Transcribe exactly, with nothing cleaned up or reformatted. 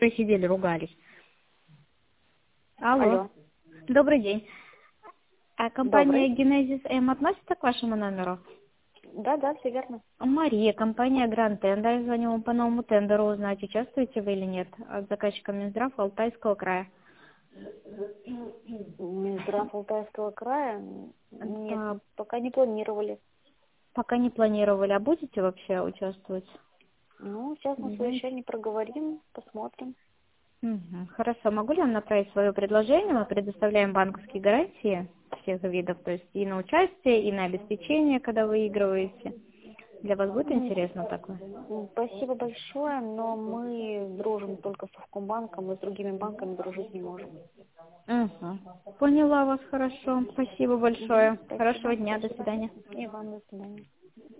Сидели, ругались. Алло. Алло. Добрый день. А компания Добрый. Genesis M относится к вашему номеру? Да, да, все верно. Мария, компания Grand Tender. Я звоню вам по новому тендеру узнать, участвуете вы или нет, от заказчика Минздрав Алтайского края. Минздрав Алтайского края? Нет, Да, пока не планировали. пока не планировали, а будете вообще участвовать? Ну, сейчас на Не знаете? совещании проговорим, посмотрим. Мгм. Хорошо, могу ли вам направить свое предложение? Мы предоставляем банковские гарантии всех видов, то есть и на участие, и на обеспечение, когда выигрываете. Для вас будет М, интересно такое? м, Спасибо большое, но мы дружим только с Совкомбанком, и с другими банками дружить не можем. Угу. Поняла вас хорошо. Спасибо Мгм, большое. спасибо, Хорошего дня. До спасибо. свидания. И вам до свидания.